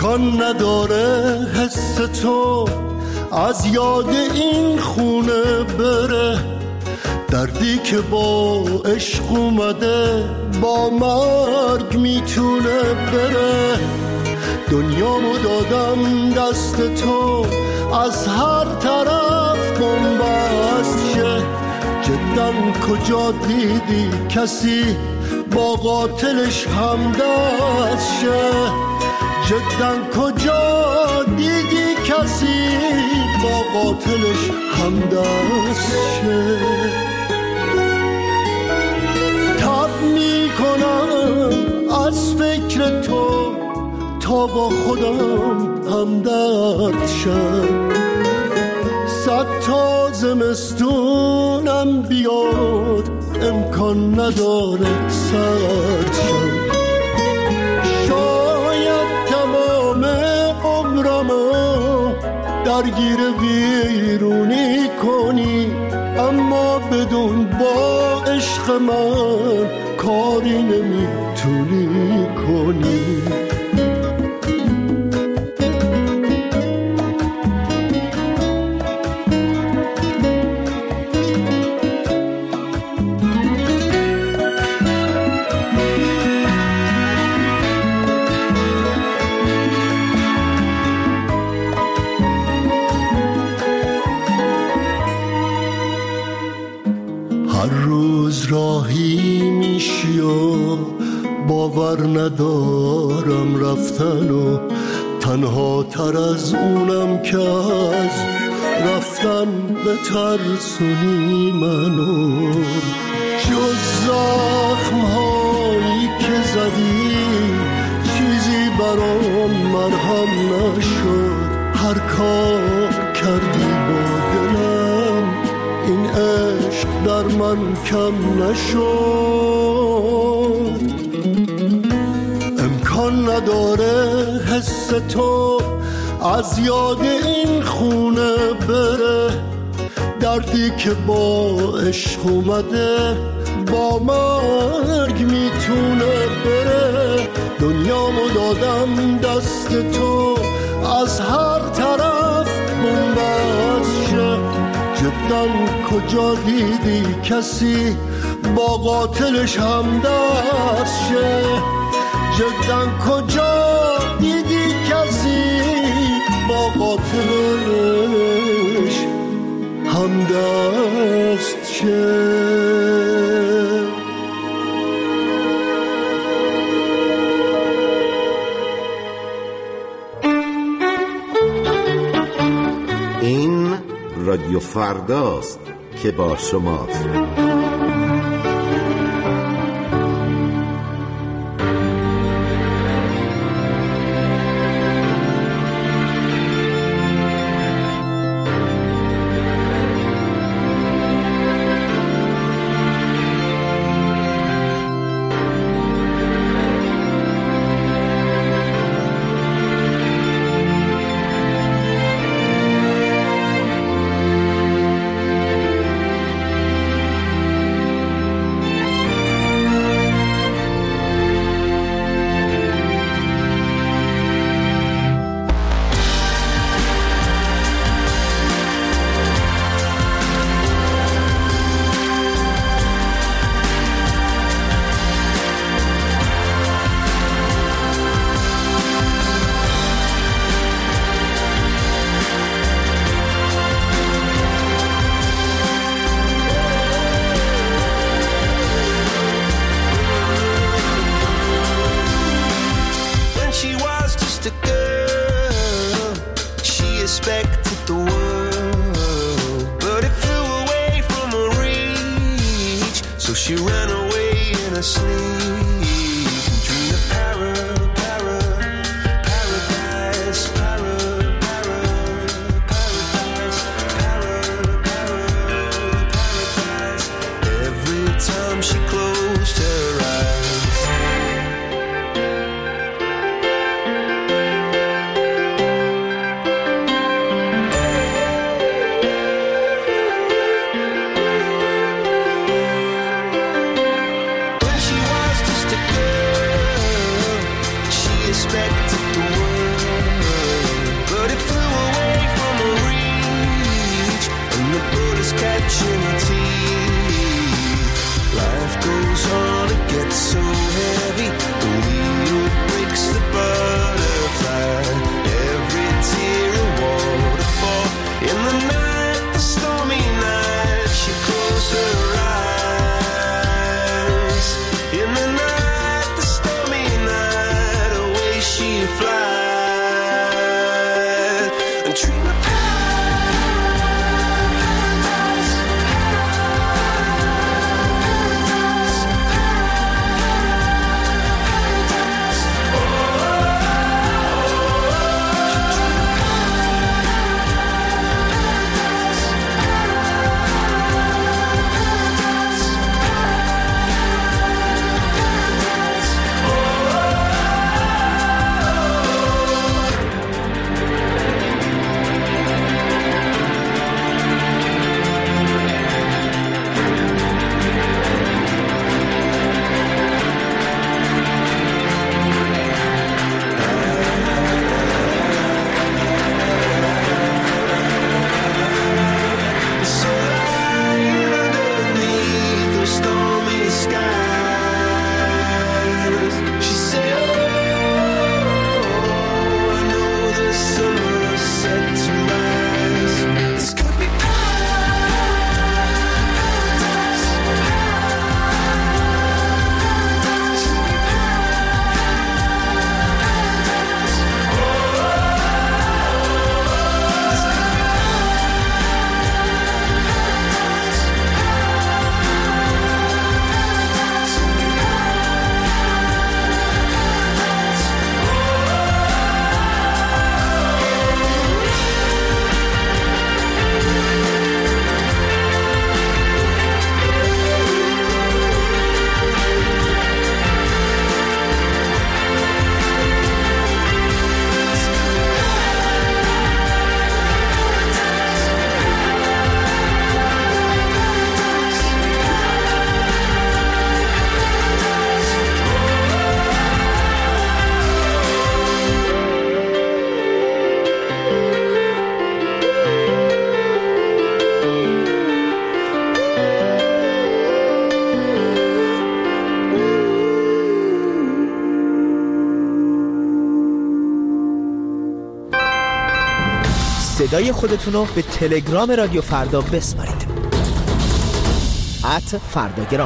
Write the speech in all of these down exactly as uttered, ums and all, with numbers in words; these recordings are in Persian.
امکان نداره حس تو از یاد این خونه بره، دردی که با عشق اومده با مرگ میتونه بره. دنیامو دادم دست تو از هر طرف بنبست شه، جداً کجا دیدی کسی با قاتلش همدست شه؟ جداً کجا دیدی کسی با قاتلش همدست شه؟ تب میکنم از فکر تو تا با خودم همدرد شم، صد تا زمستونم بیاد امکان نداره سرد شم. شاید تمام عمرمو درگیر ویرونی کنی، اما بدون با عشق من کاری نمیتونی کنی. راهی میشی و باور ندارم رفتن و تنها تر از اونم که از رفتن به ترسونی منو. جز زخم هایی که زدی چیزی برام مرهم نشد، هر کار کردی با دلم این عشق در من کم نشد. امکان نداره حس تو از یاد این خونه بره، دردی که با عشق اومده با مرگ میتونه بره. دنیامو دادم دست تو از هر طرف بنبست شه، جداً کجا دیدی کسی با قاتلش همدست شه؟ جداً کجا دیدی کسی با قاتلش همدست شه؟ این رادیو فرداست که با شماست. Expected the world. just catching your teeth. Life goes on, it gets so heavy. The wheel breaks the butterfly. Every tear a waterfall. In the night, the stormy night, she closed her eyes. In the night, the stormy night, away she flies. And dream of صدای خودتون رو به تلگرام رادیو فردا بسپارید. ات فرداگرام.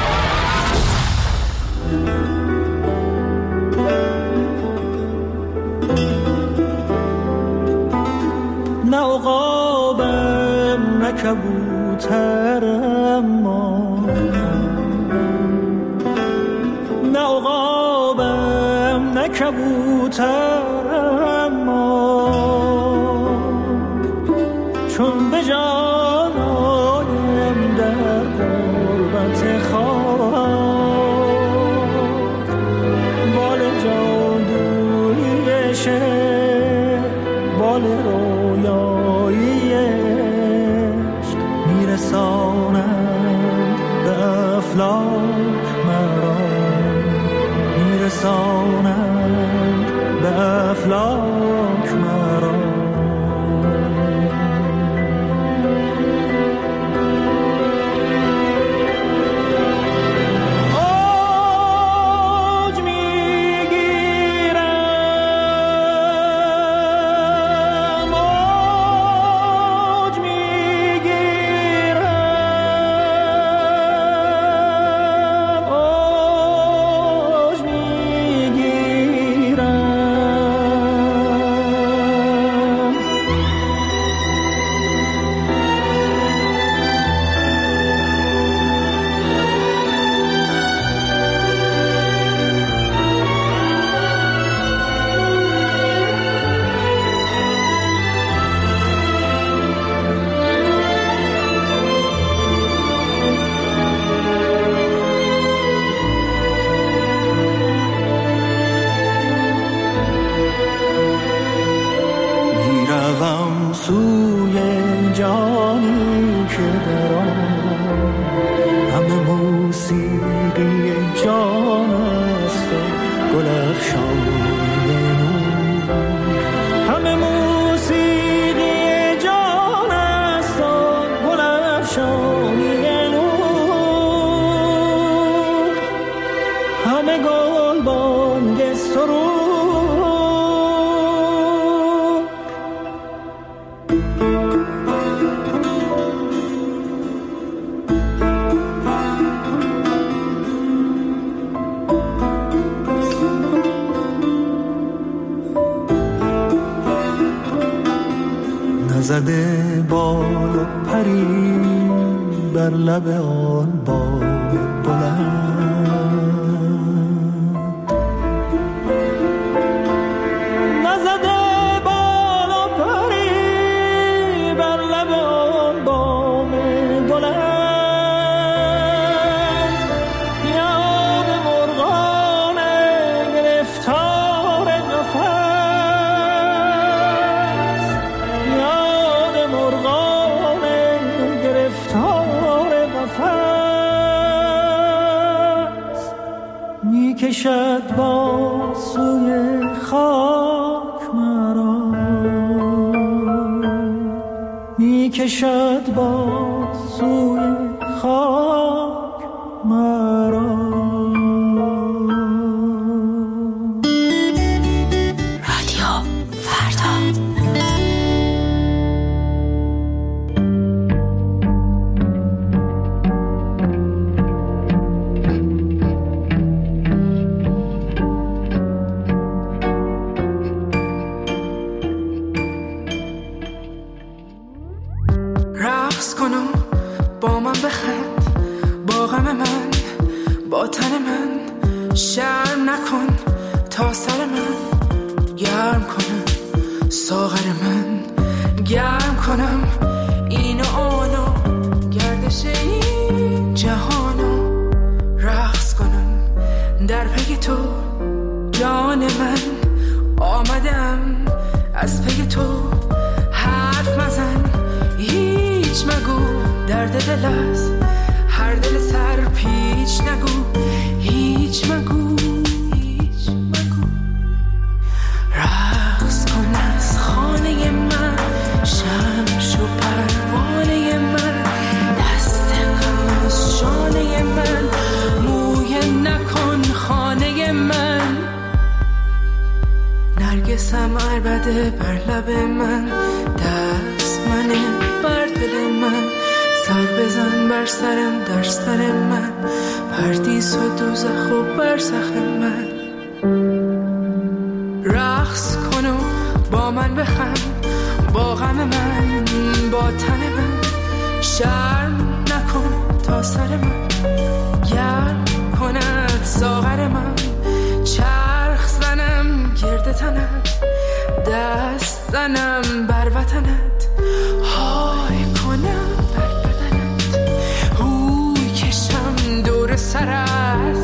نه عقابم نه کبوترم ما، نه عقابم نه کبوترم ما، چون به جان آیم در غربت خاک، بال جادویی شعر، بال رویایی عشق میرسانند به افلاک مرا، میرسانند به افلاک مرا. نزده بال و پری بر لب آن باغ بلند، نزده بال و پری بر لب آن باغ بلند، یاد مرغان گرفتار قفس، یاد مرغان گرفتار قفس، می کشد با سوی خاک مرا، می کشد با سوی خاک مرا. رادیو فردا. رقص کن و با من بخند، با غم من، با تن من، شرم نکن تا سر من گرم کنم، ساغر من گرم کنم، این و آنو گردش این جهانو رقص کنم در پی تو. جان من آمدم از پی تو، حرف مزن هیچ مگو، درد دل است هر دل سر پیچ نگو، هیچ مگو هیچ مگو. رقص کن از خانه من، شمش و پروانه من، دست غم از شانه من، مویه نکن خانه من. نرگسم عربده بر لب من، دست منه بر دل من، سر بزن بر سرم در سر من، پردیس و دوزخ و برزخ من. رقص کن و با من بخند، با غم من، با تن من، شرم نکن تا سر من گرم کند ساغر من. چرخ زنم گرد تنت، دست زنم بر وطنت، های کنم بر بدنت، هوی کشم دور سرت،